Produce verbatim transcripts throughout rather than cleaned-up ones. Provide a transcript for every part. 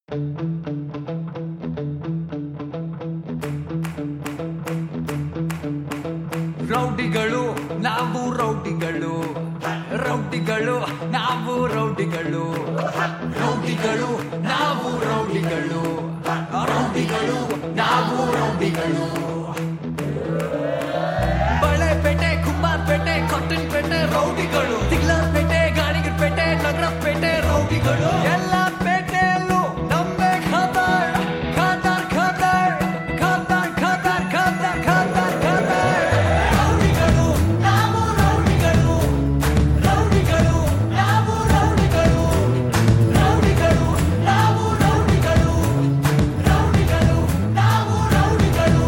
ರೌಡಿಗಳು ನಾವು ರೌಡಿಗಳು ರೌಡಿಗಳು ನಾವು ರೌಡಿಗಳು ರೌಡಿಗಳು ನಾವು ರೌಡಿಗಳು ರೌಡಿಗಳು ನಾವು ರೌಡಿಗಳು ಬಳೆಪೇಟೆ ಕುಂಬಾರಪೇಟೆ ಕಾಟನ್ ಪೇಟೆ ರೌಡಿಗಳು ತಿಗ್ಲಾರಪೇಟೆ ಗಾಣಿಗರಪೇಟೆ ನಗರಪೇಟೆ ರೌಡಿಗಳು ಎಲ್ಲ ಪೇಟೆಯಲ್ಲೂ ನಮ್ಮೇ ಖಾದರ್ ಖಾದರ್ ಖಾದರ್ ಖಾದರ್ ಖಾದರ್ ಖಾದರ್ ಖಾದರ್ ಖಾದರ್ ರೌಡಿಗಳು ನಾವು ರೌಡಿಗಳು ರೌಡಿಗಳು ನಾವು ರೌಡಿಗಳು ರೌಡಿಗಳು ನಾವು ರೌಡಿಗಳು ರೌಡಿಗಳು ನಾವು ರೌಡಿಗಳು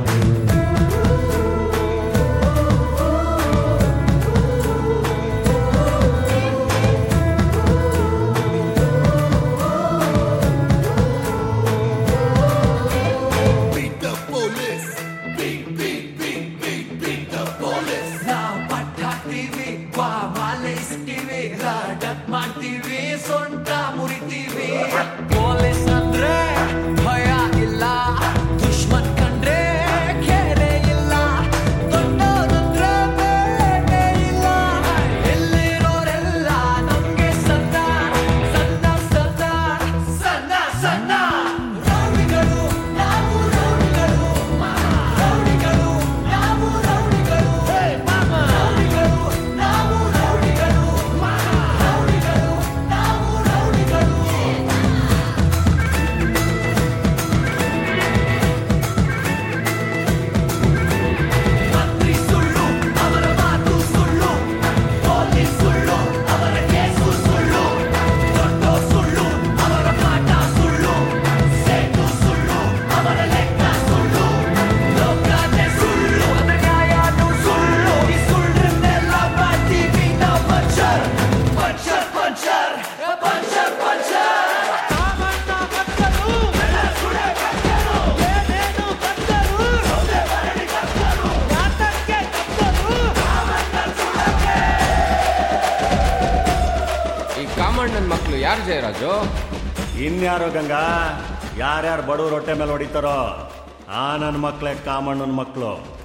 ಮಾಡ್ತೀವಿ ಸೊಂಟ ಮುರಿತೀವಿ ಪೊಲೀಸ್ ಅಂದ್ರೆ ಭಯ ಇಲ್ಲ ದುಶ್ಮನ್ ಕಂಡ್ರೆ ಖೇರೆ ಇಲ್ಲ ದೊಡ್ಡೋದಂದ್ರೆ ಬೇಳೆ ಇಲ್ಲ ಎಲ್ಲಿರೋರೆಲ್ಲ ನಮ್ಗೆ ಸಣ್ಣ ಸಣ್ಣ ಸಣ್ಣ ಸಣ್ಣ ಸಣ್ಣ ರೌಡಿಗಳು ನಾವು ರೌಡಿಗಳು ರೌಡಿಗಳು ನಾವು ರೌಡಿಗಳು ರೌಡಿಗಳು ನಾವು ರೌಡಿಗಳು ಕಾಮಣ್ಣನ ಮಕ್ಕಳು ಯಾರು ಜಯರಾಜು? ಇನ್ಯಾರೋ ಗಂಗಾ, ಯಾರ್ಯಾರು ಬಡವ್ರ ಹೊಟ್ಟೆ ಮೇಲೆ ಹೊಡಿತಾರೋ ಆ ನನ್ನ ಮಕ್ಕಳೇ ಕಾಮಣ್ಣನ ಮಕ್ಕಳು.